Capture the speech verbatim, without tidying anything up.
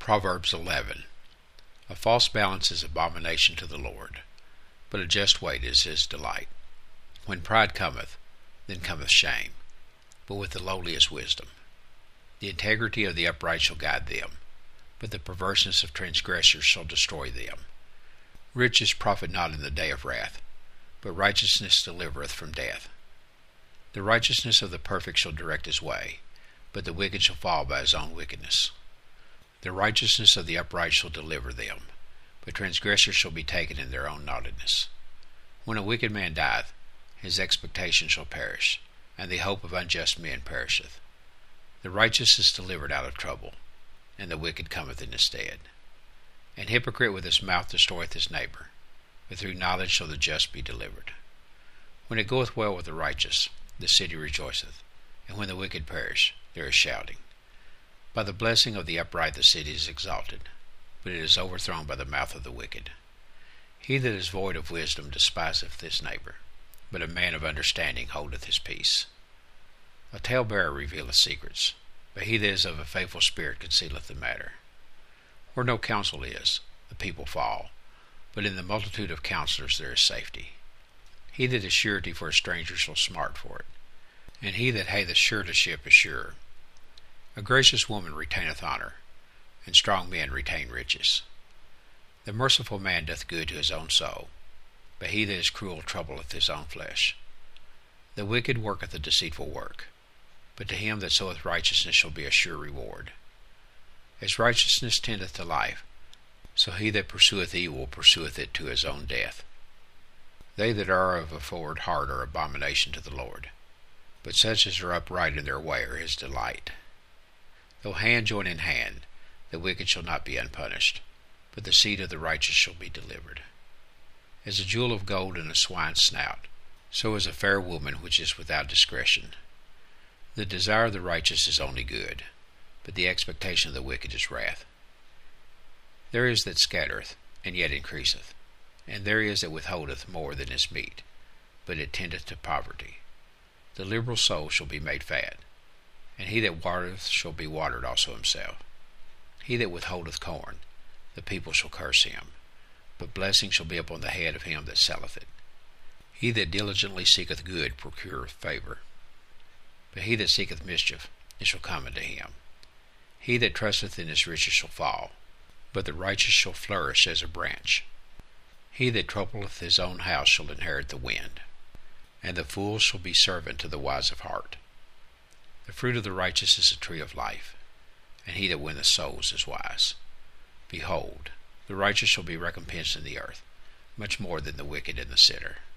Proverbs eleven. A false balance is abomination to the Lord, but a just weight is his delight. When pride cometh, then cometh shame, but with the lowly is wisdom. The integrity of the upright shall guide them, but the perverseness of transgressors shall destroy them. Riches profit not in the day of wrath, but righteousness delivereth from death. The righteousness of the perfect shall direct his way, but the wicked shall fall by his own wickedness. The righteousness of the upright shall deliver them, but transgressors shall be taken in their own naughtiness. When a wicked man dieth, his expectation shall perish, and the hope of unjust men perisheth. The righteous is delivered out of trouble, and the wicked cometh in his stead. An hypocrite with his mouth destroyeth his neighbor, but through knowledge shall the just be delivered. When it goeth well with the righteous, the city rejoiceth, and when the wicked perish, there is shouting. By the blessing of the upright the city is exalted, but it is overthrown by the mouth of the wicked. He that is void of wisdom despiseth his neighbor, but a man of understanding holdeth his peace. A talebearer revealeth secrets, but he that is of a faithful spirit concealeth the matter. Where no counsel is, the people fall, but in the multitude of counselors there is safety. He that is surety for a stranger shall smart for it, and he that hateth suretyship is sure. A gracious woman retaineth honor, and strong men retain riches. The merciful man doth good to his own soul, but he that is cruel troubleth his own flesh. The wicked worketh a deceitful work, but to him that soweth righteousness shall be a sure reward. As righteousness tendeth to life, so he that pursueth evil pursueth it to his own death. They that are of a forward heart are abomination to the Lord, but such as are upright in their way are his delight. Though hand join in hand, the wicked shall not be unpunished, but the seed of the righteous shall be delivered. As a jewel of gold in a swine's snout, so is a fair woman which is without discretion. The desire of the righteous is only good, but the expectation of the wicked is wrath. There is that scattereth, and yet increaseth, and there is that withholdeth more than is meet, but it tendeth to poverty. The liberal soul shall be made fat, and he that watereth shall be watered also himself. He that withholdeth corn, the people shall curse him, but blessing shall be upon the head of him that selleth it. He that diligently seeketh good procureth favor, but he that seeketh mischief, it shall come unto him. He that trusteth in his riches shall fall, but the righteous shall flourish as a branch. He that troubleth his own house shall inherit the wind, and the fool shall be servant to the wise of heart. The fruit of the righteous is a tree of life, and he that winneth souls is wise. Behold, the righteous shall be recompensed in the earth, much more than the wicked and the sinner.